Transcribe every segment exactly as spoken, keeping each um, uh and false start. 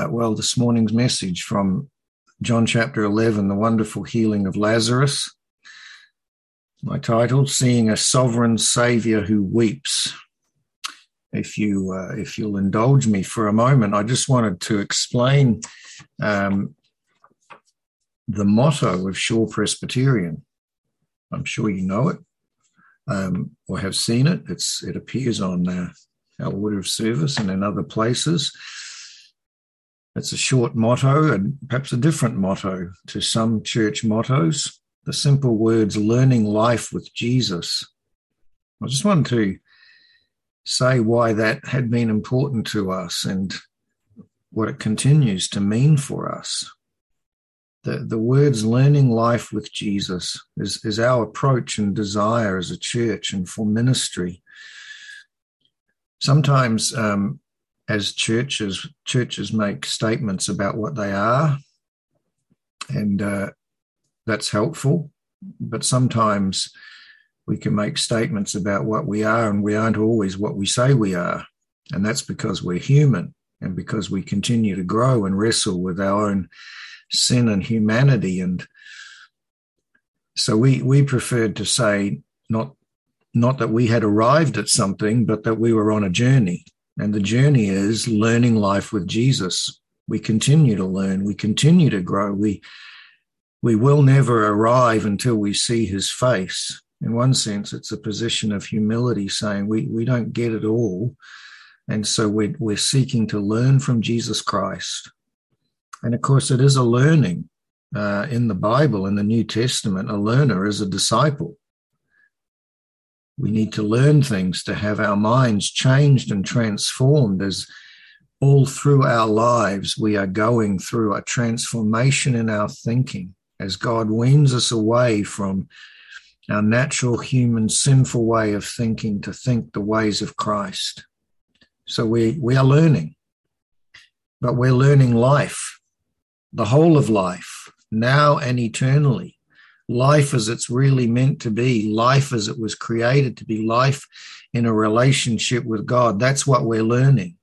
Uh, well, this morning's message from John chapter eleven, the wonderful healing of Lazarus. My title, Seeing a Sovereign Saviour Who Weeps. If, you, uh, if you'll indulge me for a moment, I just wanted to explain um, the motto of Shore Presbyterian. I'm sure you know it um, or have seen it. It's, it appears on uh, our order of service and in other places. It's a short motto and perhaps a different motto to some church mottos. The simple words, learning life with Jesus. I just wanted to say why that had been important to us and what it continues to mean for us. The, the words learning life with Jesus is, is our approach and desire as a church and for ministry. Sometimes um, as churches, churches make statements about what they are, and uh, that's helpful. But sometimes we can make statements about what we are, and we aren't always what we say we are. And that's because we're human and because we continue to grow and wrestle with our own sin and humanity. And so we, we preferred to say not, not that we had arrived at something, but that we were on a journey. And the journey is learning life with Jesus. We continue to learn. We continue to grow. We we will never arrive until we see his face. In one sense, it's a position of humility, saying we, we don't get it all. And so we're, we're seeking to learn from Jesus Christ. And of course, it is a learning uh, in the Bible, in the New Testament. A learner is a disciple. We need to learn things to have our minds changed and transformed as all through our lives we are going through a transformation in our thinking as God weans us away from our natural human sinful way of thinking to think the ways of Christ. So we, we are learning, but we're learning life, the whole of life, now and eternally. Life as it's really meant to be, life as it was created to be, life in a relationship with God. That's what we're learning.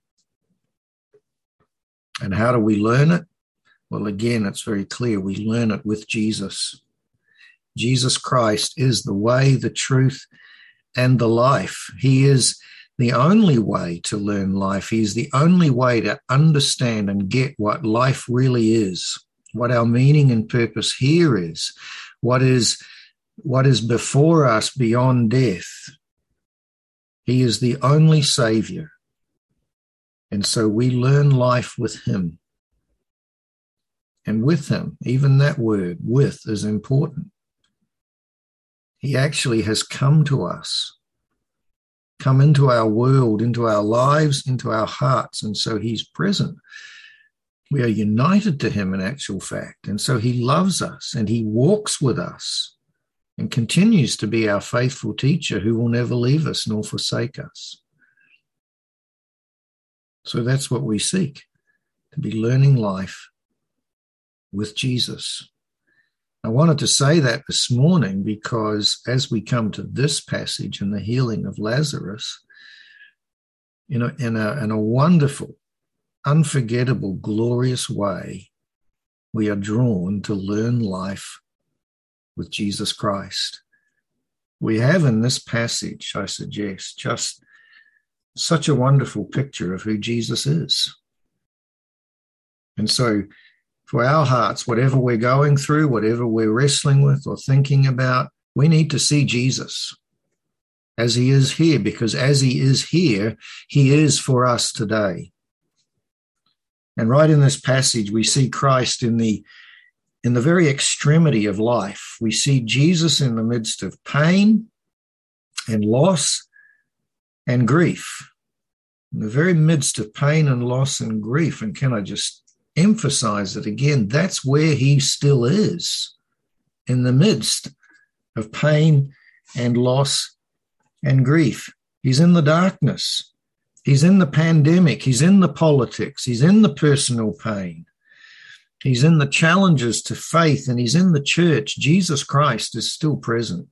And how do we learn it? Well, again, it's very clear. We learn it with Jesus. Jesus Christ is the way, the truth, and the life. He is the only way to learn life. He is the only way to understand and get what life really is, what our meaning and purpose here is. What is, what is before us beyond death. He is the only Savior. And so we learn life with him. And with him, even that word, with, is important. He actually has come to us, come into our world, into our lives, into our hearts. And so he's present. We are united to him in actual fact. And so he loves us and he walks with us and continues to be our faithful teacher who will never leave us nor forsake us. So that's what we seek, to be learning life with Jesus. I wanted to say that this morning because as we come to this passage in the healing of Lazarus, you know, in a, in a wonderful, unforgettable, glorious way, we are drawn to learn life with Jesus Christ. We have in this passage, I suggest, just such a wonderful picture of who Jesus is. And so for our hearts, whatever we're going through, whatever we're wrestling with or thinking about, we need to see Jesus as he is here, because as he is here, he is for us today. And right in this passage, we see Christ in the, in the very extremity of life. We see Jesus in the midst of pain and loss and grief. In the very midst of pain and loss and grief. And can I just emphasize it again? That's where he still is, in the midst of pain and loss and grief. He's in the darkness. He's in the pandemic. He's in the politics. He's in the personal pain. He's in the challenges to faith, and he's in the church. Jesus Christ is still present.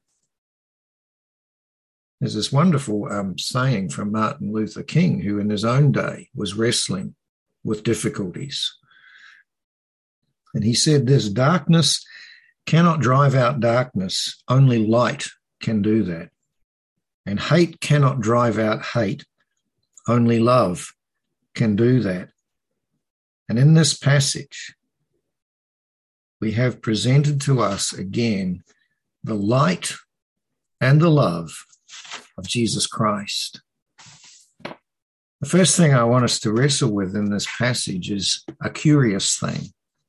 There's this wonderful um, saying from Martin Luther King, who in his own day was wrestling with difficulties. And he said this, darkness cannot drive out darkness, only light can do that. And hate cannot drive out hate, only love can do that. And in this passage, we have presented to us again the light and the love of Jesus Christ. The first thing I want us to wrestle with in this passage is a curious thing.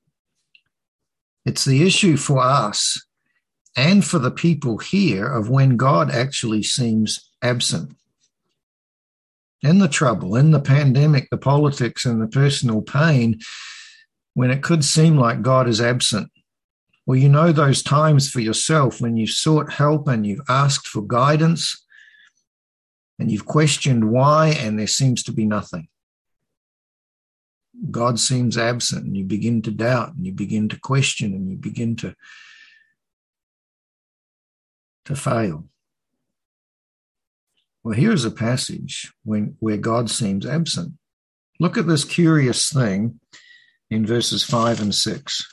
It's the issue for us and for the people here of when God actually seems absent. In the trouble, in the pandemic, the politics and the personal pain, when it could seem like God is absent. Well, you know those times for yourself when you've sought help and you've asked for guidance and you've questioned why, and there seems to be nothing. God seems absent, and you begin to doubt, and you begin to question, and you begin to, to fail. Well, here's a passage when, where God seems absent. Look at this curious thing in verses five and six.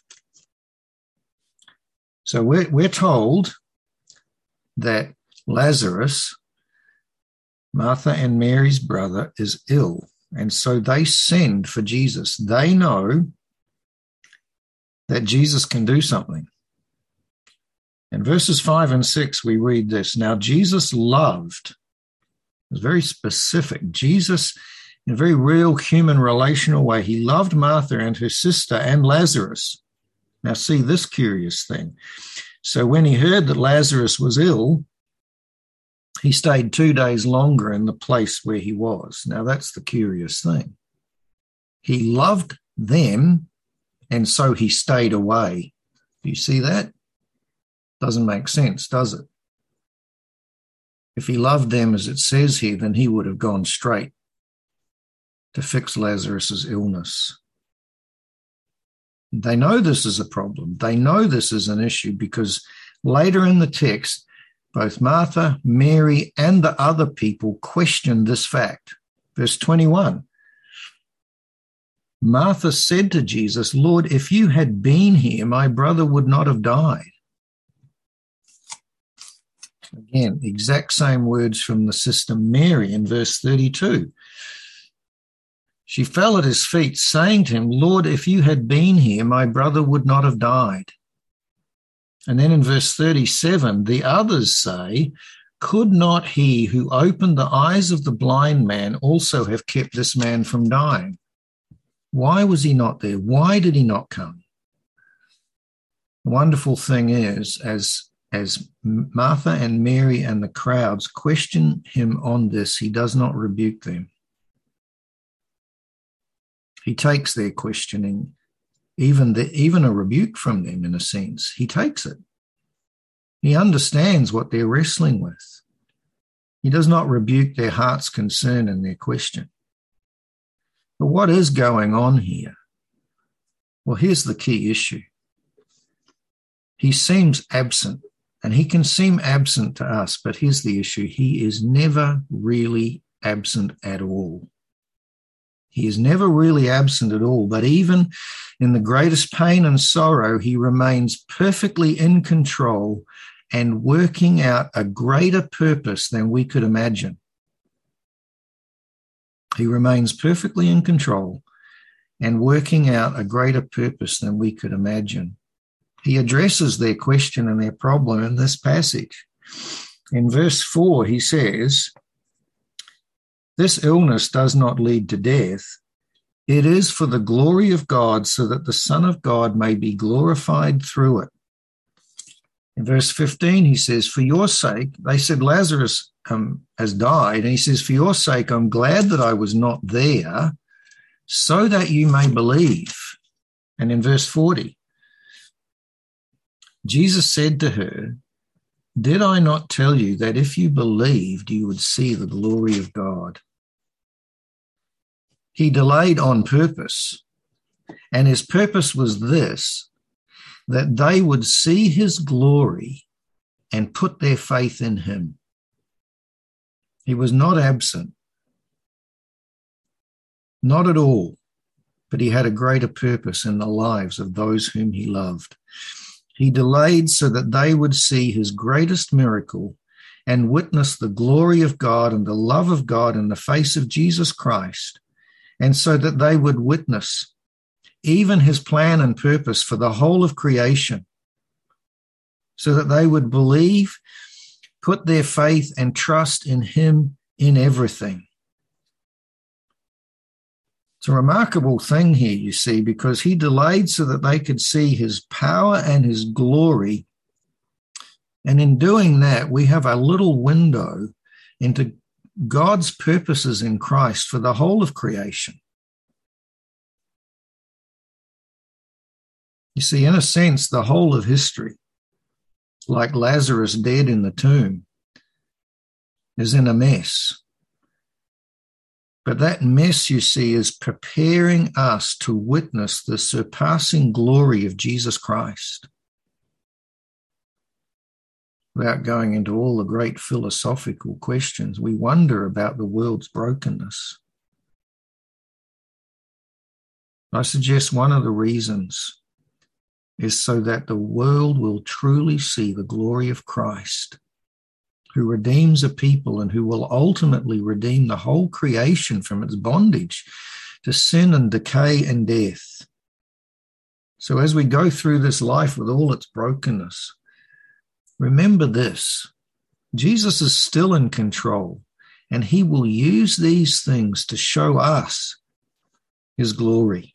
So we're, we're told that Lazarus, Martha and Mary's brother, is ill. And so they send for Jesus. They know that Jesus can do something. In verses five and six, we read this. Now, Jesus loved, it was very specific. Jesus, in a very real human relational way, he loved Martha and her sister and Lazarus. Now, see this curious thing. So when he heard that Lazarus was ill, he stayed two days longer in the place where he was. Now, that's the curious thing. He loved them, and so he stayed away. Do you see that? Doesn't make sense, does it? If he loved them, as it says here, then he would have gone straight to fix Lazarus's illness. They know this is a problem. They know this is an issue because later in the text, both Martha, Mary, and the other people questioned this fact. Verse twenty-one, Martha said to Jesus, Lord, if you had been here, my brother would not have died. Again, exact same words from the sister Mary in verse thirty-two. She fell at his feet, saying to him, Lord, if you had been here, my brother would not have died. And then in verse thirty-seven, the others say, could not he who opened the eyes of the blind man also have kept this man from dying? Why was he not there? Why did he not come? The wonderful thing is, as, as Martha and Mary and the crowds question him on this, he does not rebuke them. He takes their questioning, even, the, even a rebuke from them in a sense. He takes it. He understands what they're wrestling with. He does not rebuke their heart's concern and their question. But what is going on here? Well, here's the key issue. He seems absent, and he can seem absent to us, but here's the issue. He is never really absent at all. He is never really absent at all, but even in the greatest pain and sorrow, he remains perfectly in control and working out a greater purpose than we could imagine. He remains perfectly in control and working out a greater purpose than we could imagine. He addresses their question and their problem in this passage. In verse four, he says, this illness does not lead to death. It is for the glory of God, so that the Son of God may be glorified through it. In verse fifteen, he says, for your sake, they said Lazarus um, has died, and he says, for your sake, I'm glad that I was not there, so that you may believe. And in verse forty, Jesus said to her, did I not tell you that if you believed, you would see the glory of God? He delayed on purpose, and his purpose was this, that they would see his glory and put their faith in him. He was not absent, not at all. but he had a greater purpose in the lives of those whom he loved. He delayed so that they would see his greatest miracle and witness the glory of God and the love of God in the face of Jesus Christ, and so that they would witness even his plan and purpose for the whole of creation, so that they would believe, put their faith and trust in him in everything. It's a remarkable thing here, you see, because he delayed so that they could see his power and his glory. And in doing that, we have a little window into God's purposes in Christ for the whole of creation. You see, in a sense, the whole of history, like Lazarus dead in the tomb, is in a mess. But that mess, you see, is preparing us to witness the surpassing glory of Jesus Christ. Without going into all the great philosophical questions, we wonder about the world's brokenness. I suggest one of the reasons is so that the world will truly see the glory of Christ, who redeems a people and who will ultimately redeem the whole creation from its bondage to sin and decay and death. So as we go through this life with all its brokenness, remember this: Jesus is still in control, and he will use these things to show us his glory.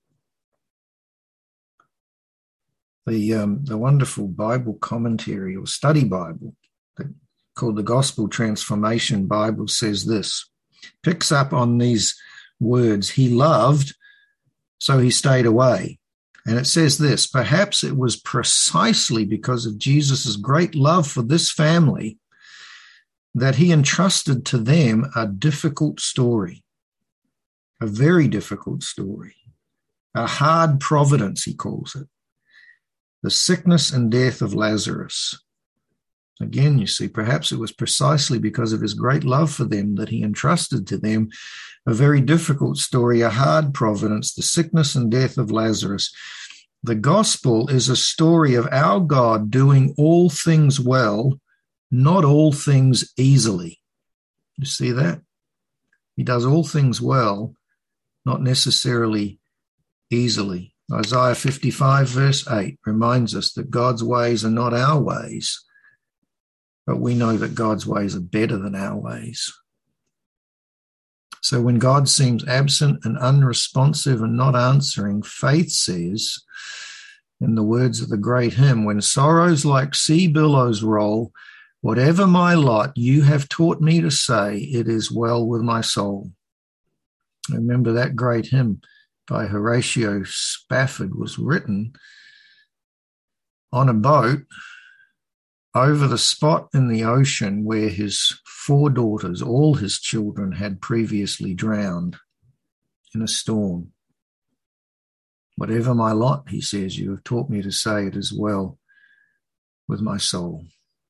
The, um, the wonderful Bible commentary or study Bible that called the Gospel Transformation Bible says this, picks up on these words, he loved, so he stayed away. And it says this, perhaps it was precisely because of Jesus' great love for this family that he entrusted to them a difficult story, a very difficult story, a hard providence, he calls it, the sickness and death of Lazarus. Again, you see, perhaps it was precisely because of his great love for them that he entrusted to them a very difficult story, a hard providence, the sickness and death of Lazarus. The gospel is a story of our God doing all things well, not all things easily. You see that? He does all things well, not necessarily easily. Isaiah fifty-five verse eight reminds us that God's ways are not our ways, but we know that God's ways are better than our ways. So when God seems absent and unresponsive and not answering, faith says, in the words of the great hymn, when sorrows like sea billows roll, whatever my lot, you have taught me to say, it is well with my soul. Remember that great hymn by Horatio Spafford was written on a boat over the spot in the ocean where his four daughters, all his children, had previously drowned in a storm. Whatever my lot, he says, you have taught me to say it as well with my soul.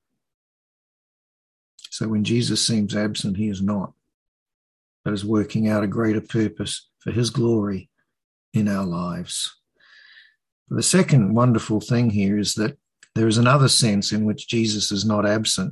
So when Jesus seems absent, he is not, but is working out a greater purpose for his glory in our lives. The second wonderful thing here is that there is another sense in which Jesus is not absent.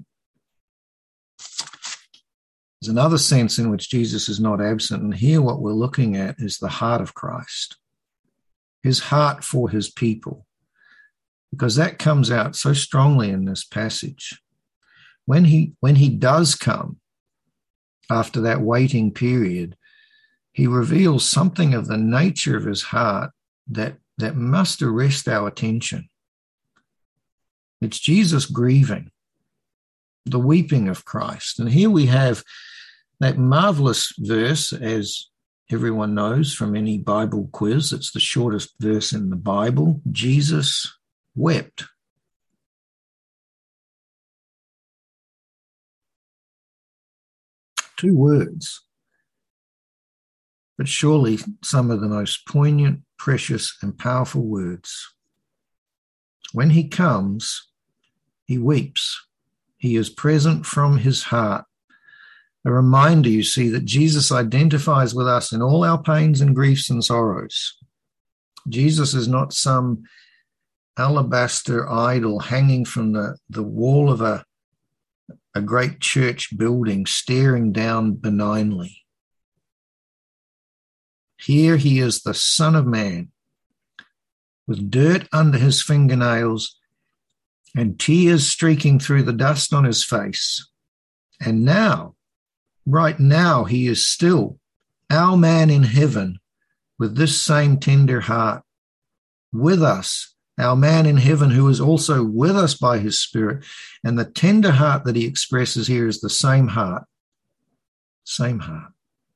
There's another sense in which Jesus is not absent, and here what we're looking at is the heart of Christ, his heart for his people, because that comes out so strongly in this passage. When he, when he does come, after that waiting period, he reveals something of the nature of his heart that, that must arrest our attention. It's Jesus grieving, the weeping of Christ. And here we have that marvelous verse, as everyone knows from any Bible quiz. It's the shortest verse in the Bible. Jesus wept. Two words, but surely some of the most poignant, precious, and powerful words. When he comes, he weeps. He is present from his heart. A reminder, you see, that Jesus identifies with us in all our pains and griefs and sorrows. Jesus is not some alabaster idol hanging from the, the wall of a, a great church building, staring down benignly. Here he is, the Son of Man, with dirt under his fingernails and tears streaking through the dust on his face. And now, right now, he is still our man in heaven with this same tender heart with us, our man in heaven who is also with us by his Spirit. And the tender heart that he expresses here is the same heart, same heart.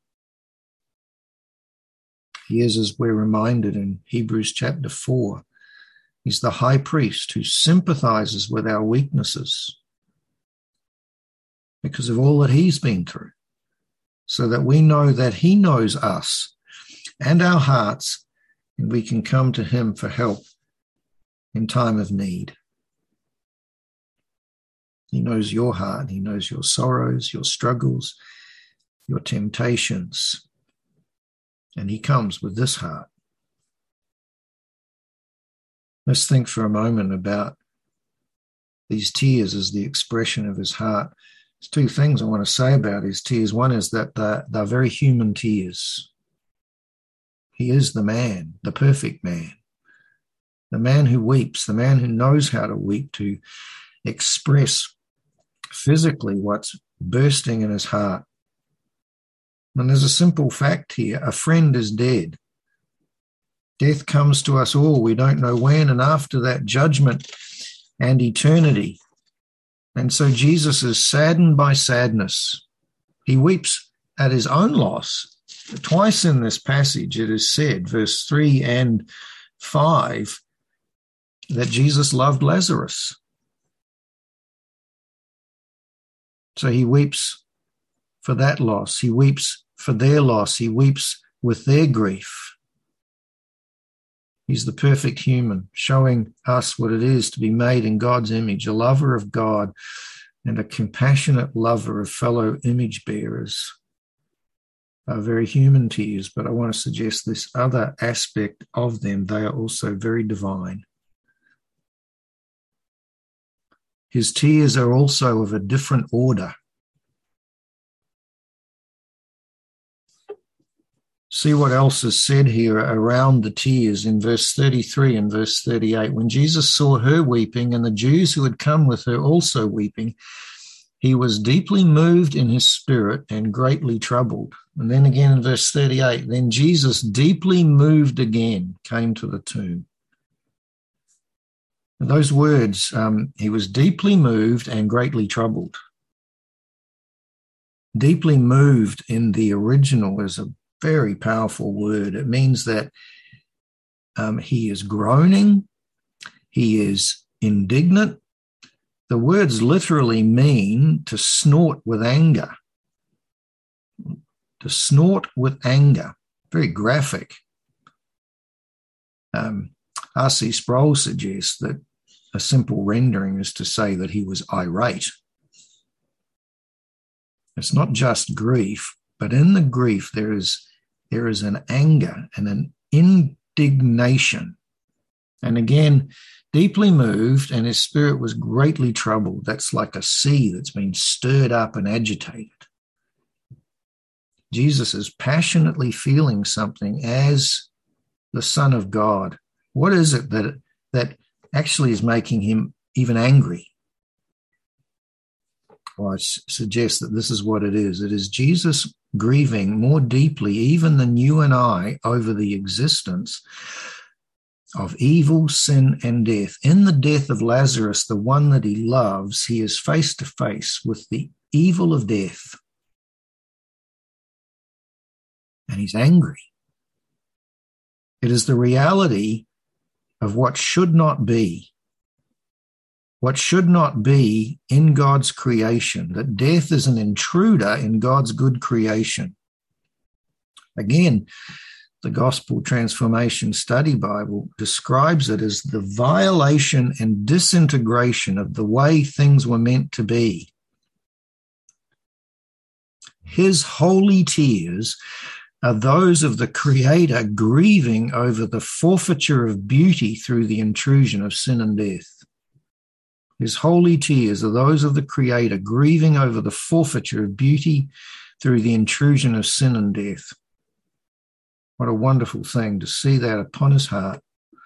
He is, as we're reminded in Hebrews chapter four, he's the high priest who sympathizes with our weaknesses because of all that he's been through, so that we know that he knows us and our hearts, and we can come to him for help in time of need. He knows your heart. He knows your sorrows, your struggles, your temptations. And he comes with this heart. Let's think for a moment about these tears as the expression of his heart. There's two things I want to say about his tears. One is that they're, they're very human tears. He is the man, the perfect man, the man who weeps, the man who knows how to weep, to express physically what's bursting in his heart. And there's a simple fact here. A friend is dead. Death comes to us all. We don't know when, and after that, judgment and eternity. And so Jesus is saddened by sadness. He weeps at his own loss. Twice in this passage it is said, verse three and five, that Jesus loved Lazarus. So he weeps for that loss. He weeps for their loss. He weeps with their grief. He's the perfect human, showing us what it is to be made in God's image, a lover of God and a compassionate lover of fellow image bearers. Are very human tears, but I want to suggest this other aspect of them. They are also very divine. His tears are also of a different order. See what else is said here around the tears in verse thirty-three and verse thirty-eight. When Jesus saw her weeping and the Jews who had come with her also weeping, he was deeply moved in his spirit and greatly troubled. And then again in verse thirty-eight, then Jesus, deeply moved again, came to the tomb. And those words, um, he was deeply moved and greatly troubled. Deeply moved in the original is a very powerful word. It means that um, he is groaning, he is indignant. The words literally mean to snort with anger. To snort with anger. Very graphic. Um, R C Sproul suggests that a simple rendering is to say that he was irate. It's not just grief, but in the grief there is there is an anger and an indignation. And again, deeply moved, and his spirit was greatly troubled. That's like a sea that's been stirred up and agitated. Jesus is passionately feeling something as the Son of God. What is it that, that actually is making him even angry? Well, I suggest that this is what it is. It is Jesus grieving more deeply even than you and I over the existence of evil, sin, and death. In the death of Lazarus, the one that he loves, he is face to face with the evil of death. And he's angry. It is the reality of what should not be. What should not be in God's creation, that death is an intruder in God's good creation. Again, the Gospel Transformation Study Bible describes it as the violation and disintegration of the way things were meant to be. His holy tears are those of the Creator grieving over the forfeiture of beauty through the intrusion of sin and death. His holy tears are those of the Creator grieving over the forfeiture of beauty through the intrusion of sin and death. What a wonderful thing to see that upon his heart.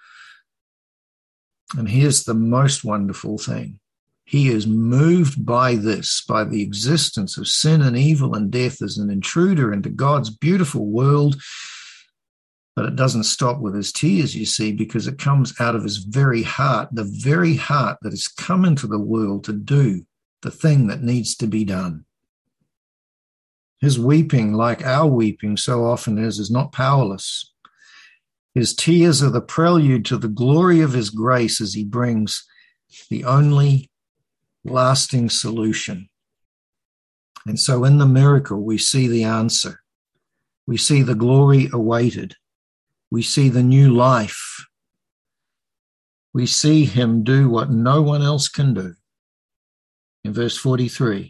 And here's the most wonderful thing. He is moved by this, by the existence of sin and evil and death as an intruder into God's beautiful world. But it doesn't stop with his tears, you see, because it comes out of his very heart, the very heart that has come into the world to do the thing that needs to be done. His weeping, like our weeping so often is, is not powerless. His tears are the prelude to the glory of his grace as he brings the only lasting solution. And so in the miracle, we see the answer. We see the glory awaited. We see the new life. We see him do what no one else can do. In verse forty-three,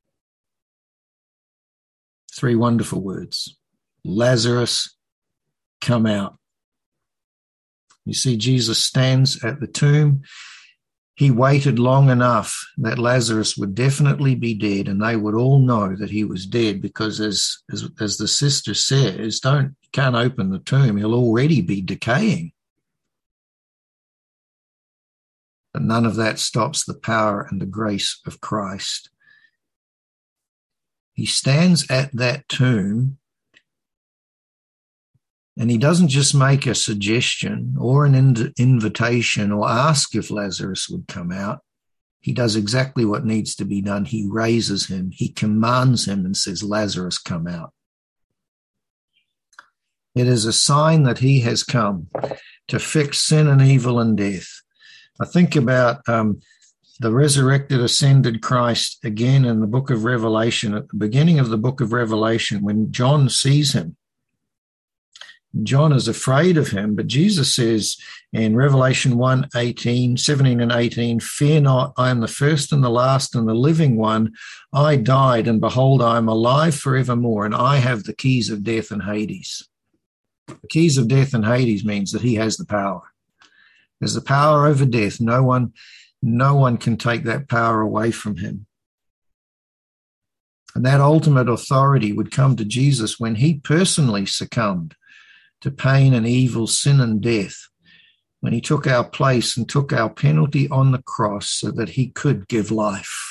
three wonderful words. Lazarus, come out. You see, Jesus stands at the tomb. He waited long enough that Lazarus would definitely be dead, and they would all know that he was dead because, as as, as the sister says, don't can't open the tomb. He'll already be decaying. But none of that stops the power and the grace of Christ. He stands at that tomb, and he doesn't just make a suggestion or an in- invitation or ask if Lazarus would come out. He does exactly what needs to be done. He raises him. He commands him and says, Lazarus, come out. It is a sign that he has come to fix sin and evil and death. I think about um, the resurrected, ascended Christ again in the book of Revelation, at the beginning of the book of Revelation, when John sees him. John is afraid of him, but Jesus says in Revelation one, eighteen, seventeen and eighteen, fear not, I am the first and the last and the living one. I died, and behold, I am alive forevermore, and I have the keys of death and Hades. The keys of death and Hades means that he has the power. There's the power over death. No one, no one can take that power away from him. And that ultimate authority would come to Jesus when he personally succumbed to pain and evil, sin and death, when he took our place and took our penalty on the cross so that he could give life,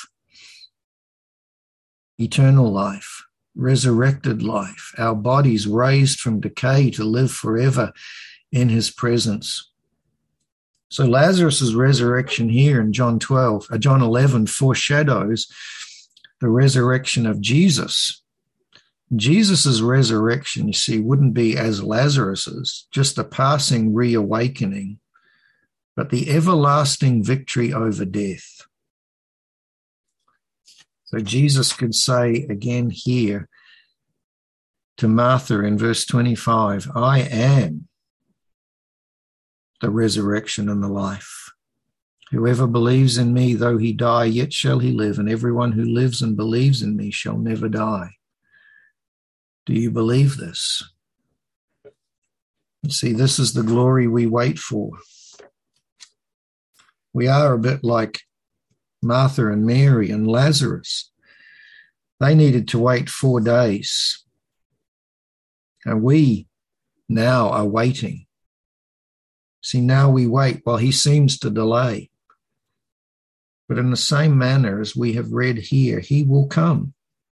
eternal life, resurrected life, our bodies raised from decay to live forever in his presence. So Lazarus's resurrection here in John twelve, uh, John eleven foreshadows the resurrection of Jesus. Jesus' resurrection, you see, wouldn't be as Lazarus's, just a passing reawakening, but the everlasting victory over death. So Jesus could say again here to Martha in verse twenty-five, I am the resurrection and the life. Whoever believes in me, though he die, yet shall he live, and everyone who lives and believes in me shall never die. Do you believe this? You see, this is the glory we wait for. We are a bit like Martha and Mary and Lazarus. They needed to wait four days. And we now are waiting. See, now we wait while he seems to delay. But in the same manner as we have read here, he will come.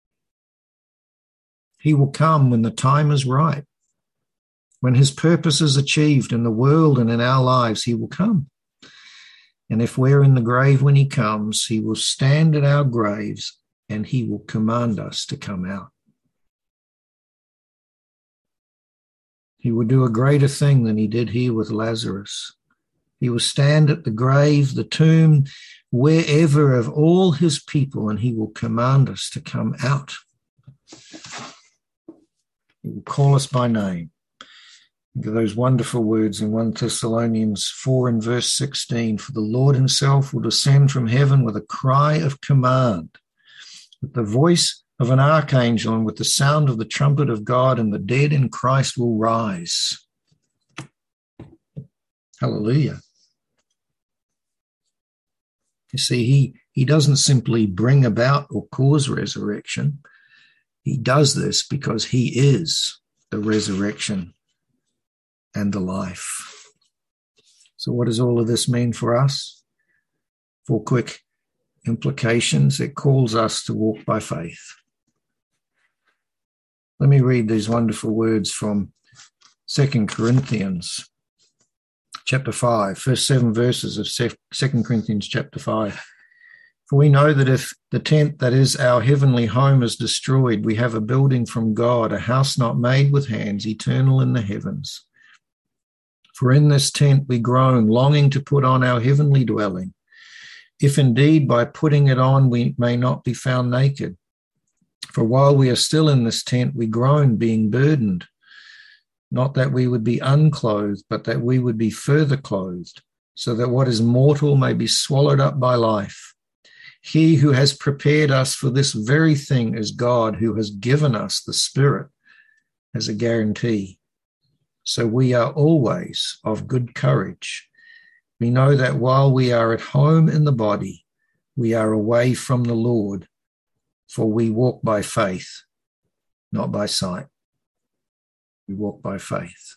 He will come when the time is right. When his purpose is achieved in the world and in our lives, he will come. And if we're in the grave when he comes, he will stand at our graves and he will command us to come out. He will do a greater thing than he did here with Lazarus. He will stand at the grave, the tomb, wherever of all his people, and he will command us to come out. He will call us by name. Think of those wonderful words in First Thessalonians four and verse sixteen. For the Lord himself will descend from heaven with a cry of command, with the voice of an archangel, and with the sound of the trumpet of God, and the dead in Christ will rise. Hallelujah. You see, he, he doesn't simply bring about or cause resurrection. He does this because he is the resurrection and the life. So what does all of this mean for us? Four quick implications. It calls us to walk by faith. Let me read these wonderful words from Second Corinthians chapter five, first seven verses of Second Corinthians chapter five. For we know that if the tent that is our heavenly home is destroyed, we have a building from God, a house not made with hands, eternal in the heavens. For in this tent we groan, longing to put on our heavenly dwelling, if indeed by putting it on we may not be found naked. For while we are still in this tent, we groan, being burdened, not that we would be unclothed, but that we would be further clothed, so that what is mortal may be swallowed up by life. He who has prepared us for this very thing is God, who has given us the Spirit as a guarantee. So we are always of good courage. We know that while we are at home in the body, we are away from the Lord, for we walk by faith, not by sight. We walk by faith.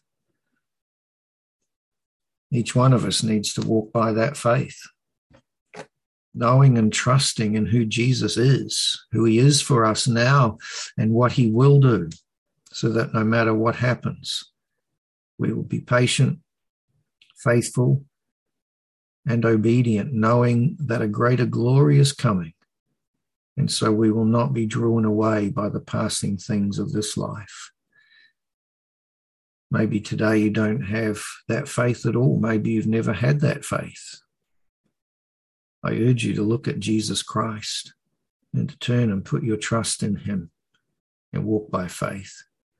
Each one of us needs to walk by that faith, knowing and trusting in who Jesus is, who he is for us now, and what he will do, so that no matter what happens, we will be patient, faithful, and obedient, knowing that a greater glory is coming. And so we will not be drawn away by the passing things of this life. Maybe today you don't have that faith at all. Maybe you've never had that faith. I urge you to look at Jesus Christ and to turn and put your trust in him and walk by faith.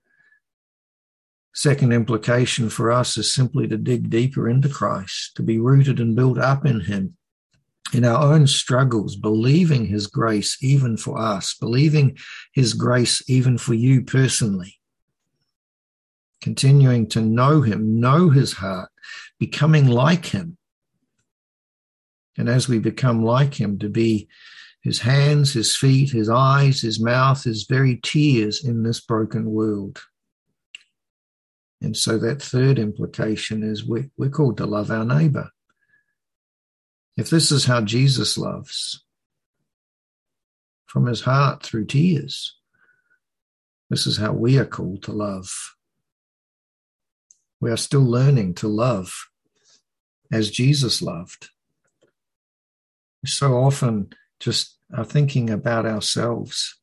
Second implication for us is simply to dig deeper into Christ, to be rooted and built up in him, in our own struggles, believing his grace even for us, believing his grace even for you personally. Continuing to know him, know his heart, becoming like him. And as we become like him, to be his hands, his feet, his eyes, his mouth, his very tears in this broken world. And so that third implication is we, we're called to love our neighbor. If this is how Jesus loves, from his heart through tears, this is how we are called to love. We are still learning to love as Jesus loved. We so often just are thinking about ourselves.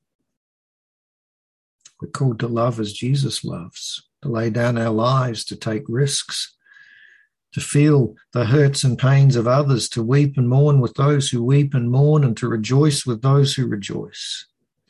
We're called to love as Jesus loves, to lay down our lives, to take risks, to feel the hurts and pains of others, to weep and mourn with those who weep and mourn, and to rejoice with those who rejoice.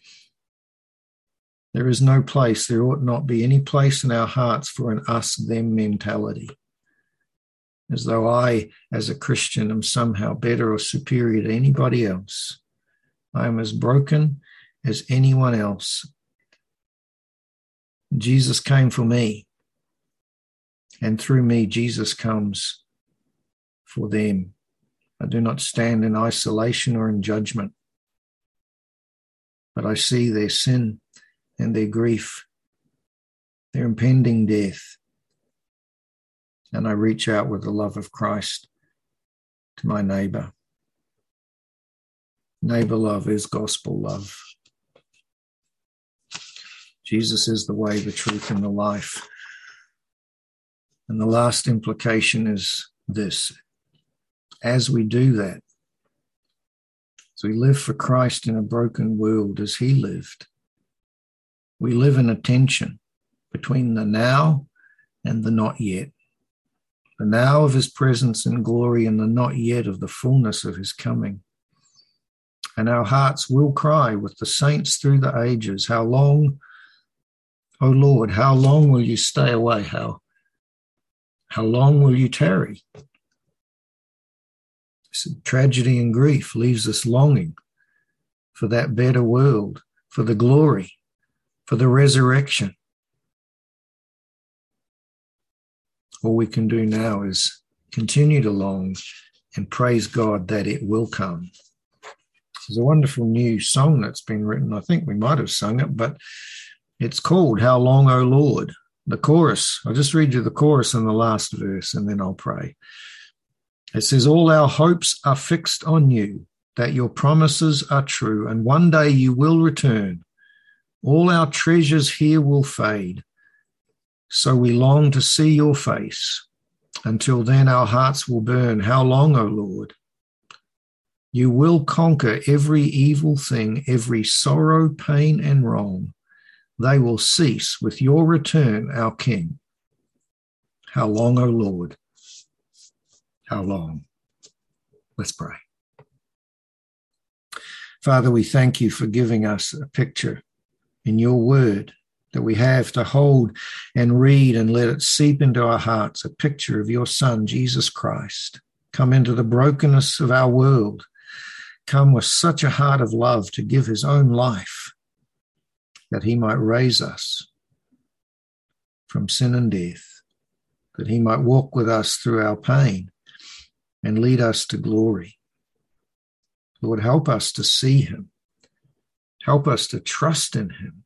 There is no place, there ought not be any place in our hearts for an us-them mentality, as though I, as a Christian, am somehow better or superior to anybody else. I am as broken as anyone else. Jesus came for me, and through me, Jesus comes for them. I do not stand in isolation or in judgment, but I see their sin and their grief, their impending death, and I reach out with the love of Christ to my neighbor. Neighbor love is gospel love. Jesus is the way, the truth, and the life. And the last implication is this. As we do that, as we live for Christ in a broken world as he lived, we live in a tension between the now and the not yet. The now of his presence and glory, and the not yet of the fullness of his coming. And our hearts will cry with the saints through the ages, how long, O Lord, how long will you stay away? How, how long will you tarry? So tragedy and grief leaves us longing for that better world, for the glory, for the resurrection. All we can do now is continue to long and praise God that it will come. There's a wonderful new song that's been written. I think we might have sung it, but it's called How Long, O Lord? The chorus. I'll just read you the chorus and the last verse, and then I'll pray. It says, all our hopes are fixed on you, that your promises are true, and one day you will return. All our treasures here will fade, so we long to see your face. Until then, our hearts will burn. How long, O Lord? You will conquer every evil thing, every sorrow, pain, and wrong. They will cease with your return, our King. How long, O Lord? How long? Let's pray. Father, we thank you for giving us a picture in your word that we have to hold and read and let it seep into our hearts, a picture of your Son, Jesus Christ, come into the brokenness of our world, come with such a heart of love to give his own life that he might raise us from sin and death, that he might walk with us through our pain and lead us to glory. Lord, help us to see him. Help us to trust in him.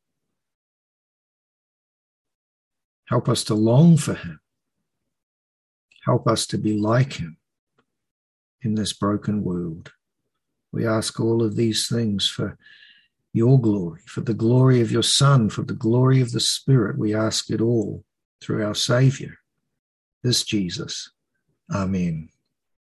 Help us to long for him. Help us to be like him in this broken world. We ask all of these things for your glory, for the glory of your Son, for the glory of the Spirit. We ask it all through our Savior, this Jesus. Amen.